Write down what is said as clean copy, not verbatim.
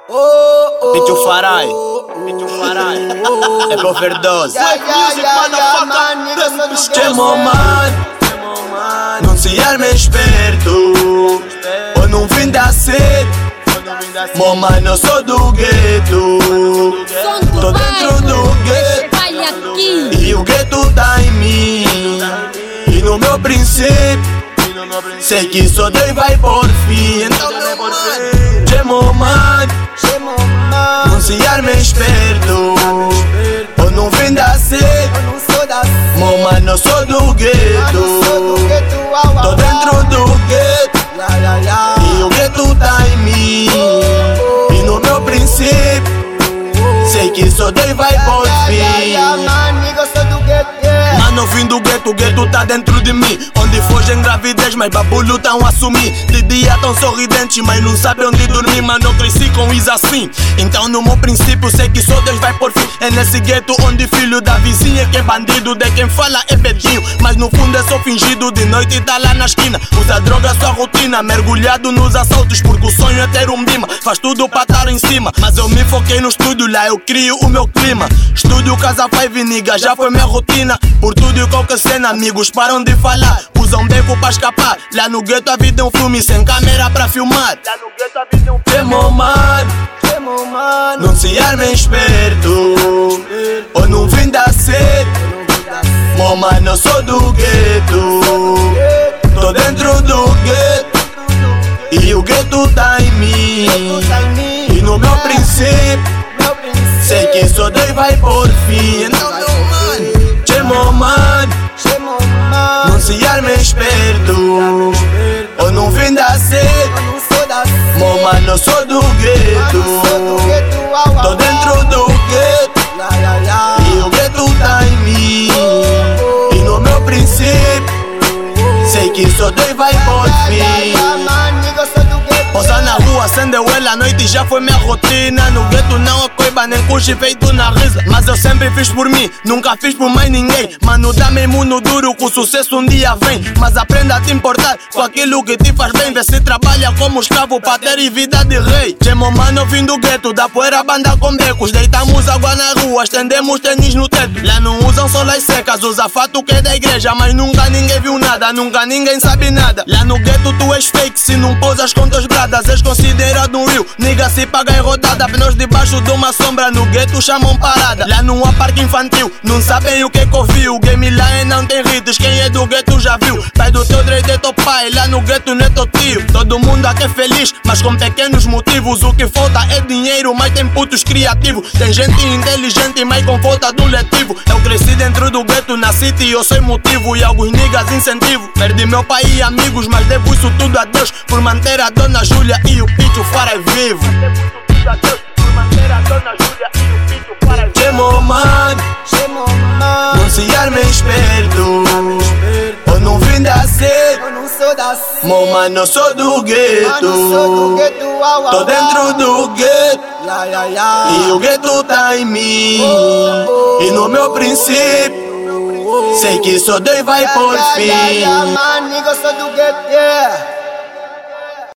Pitch Farai, é overdose. Chamo mano, não se arme esperto, ou não vim da sede. Mo mano, eu sou do gueto, tô dentro do gueto, e o gueto tá em mim. E no meu princípio, sei que só Deus vai por fim. Então meu mano, chamo mano, não se arme esperto, ou não vim da sede. Mo mano, eu sou do gueto, tô dentro do gueto, e o gueto tá em mim. E no meu princípio, sei que só Deus vai por fim. Mano, vim do gueto, o gueto tá dentro de mim. Onde foge em gravidez, mas babulho tão assumir. De dia tão sorridentes, mas não sabe onde dormir. Mano, eu cresci com isso assim. Então no meu princípio, sei que só Deus vai por fim. É nesse gueto onde filho da vizinha que é bandido. De quem fala é bedinho, mas no fundo é só fingido. De noite tá lá na esquina, usa droga sua rotina. Mergulhado nos assaltos, porque o sonho é ter um bima. Faz tudo pra estar em cima, mas eu me foquei no estúdio. Lá eu crio o meu clima. Estúdio Casa Five, nigga, já foi minha rotina. Por tudo e qualquer cena, amigos param de falar. Usam beco pra escapar. Lá no gueto a vida é um filme sem câmera pra filmar. Lá no gueto a vida é um filme. Chamo mano, não se arme esperto, ou não vim da sede. Mo mano, eu sou do gueto, tô dentro do gueto, e o gueto tá em mim. E no meu princípio, sei que só Deus vai por fim. Então meu mano, chamo mano, não se arme esperto, ou não vim da sede. Mo mano, eu sou do gueto, tô dentro do gueto, e o gueto tá em mim. E no meu princípio, sei que só Deus vai por fim. Posar na rua, acendeu ela à noite, já foi minha rotina. No gueto não é coiba, nem cuxi feito na risa. Mas eu sempre fiz por mim, nunca fiz por mais ninguém. Mano, dá mesmo no duro, que o sucesso um dia vem. Mas aprenda a te importar com aquilo que te faz bem. Vê se trabalha como escravo pra ter vida de rei. Chamo mano, eu vim do gueto, da poeira banda com becos. Deitamos água na rua, estendemos tênis no teto. Lá não usam solas secas, usa fato que é da igreja. Mas nunca ninguém viu nada, nunca ninguém sabe nada. Lá no gueto tu és fake, se não pousas com teus bradas. És considerado um real, nigga, se paga em rodada. Pneus debaixo de uma sombra, no gueto chamam parada. Lá não há parque infantil, não sabem o que eu vi. O game lá é não tem hits, quem é do gueto já viu. Pai do teu direito é teu pai, lá no gueto não é teu tio. Todo mundo aqui é feliz, mas com pequenos motivos. O que falta é dinheiro, mas tem putos criativos. Tem gente inteligente, mas com falta do letivo. Eu cresci dentro do gueto, na city, eu sou motivo. E alguns niggas incentivo. Perdi meu pai e amigos, mas devo isso tudo a Deus. Por manter a dona Júlia e o Pitch Farai vivo. Chamo mano, não se arme esperto, ou não vim da sede. Mo mano, eu sou do gueto, tô dentro do gueto, e o gueto tá em mim. E no meu princípio, sei que só Deus vai por fim.